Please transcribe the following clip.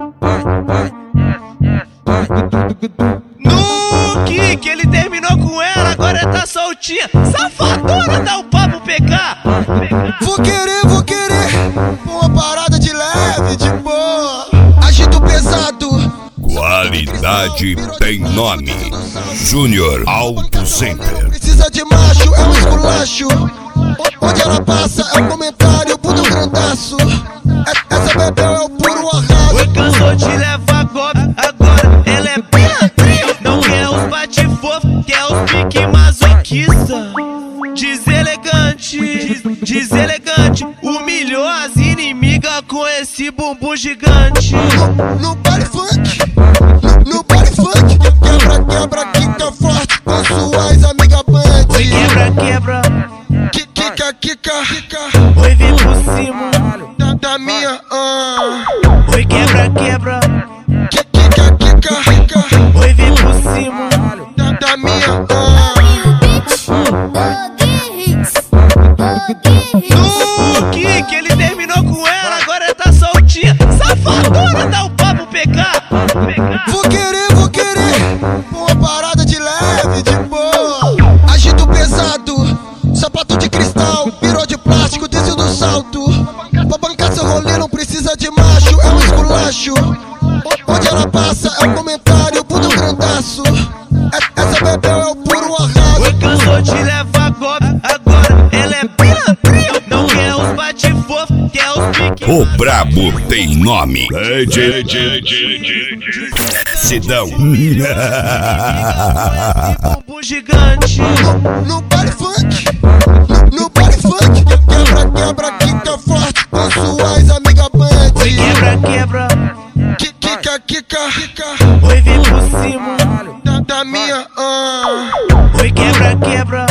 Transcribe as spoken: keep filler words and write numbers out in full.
No kick ele terminou com ela, agora tá soltinha. Safadona, dá o papo pegar. Vou querer, vou querer uma parada de leve, de boa. Agito pesado. Qualidade tem nome. Júnior Auto Center. Precisa de macho, é um esculacho. Onde ela passa é um comentário, puto grandaço. Essa bebê é o puro arraso. Oi, cansou de levar golpe, agora ela é pilantra. Não quer os bate-fofo, quer os pique masoquista. Deselegante, des deselegante. Humilhou as inimigas com esse bumbum gigante. No baile funk, no baile funk. Quebra, quebra, quica forte com suas amigas bandes. Oi, quebra, quebra. Kika, kika, kika. Oi, vem por cima da, da minha ah. Oi, quebra, quebra. Kika, kika, kika. Oi, vem por cima da, da minha ah. No kick ele terminou com ela, agora tá soltinha. Safadona, dá o papo pegar. Vou querer, vou querer uma parada de leve, de boa. Agito pesado, sapato de cristal, virou de plástico, desceu do salto. Pra bancar seu rolê não precisa de macho, é um esculacho. Onde ela passa é um comentário, puto grandaço. Essa bebê é o puro arraso. Oi, cansou de levar golpe, agora ela é pilantra. Não quer os bate-fofo, quer os pique. O brabo tem nome. Sidão. Bumbum gigante. No baile funk, no baile funk. Quebra, quebra, quica forte com suas amigas bandes. Oi, quebra, quebra. Kika, kika, kika. Oi, vem por cima da, da minha ah. Oi, quebra, quebra.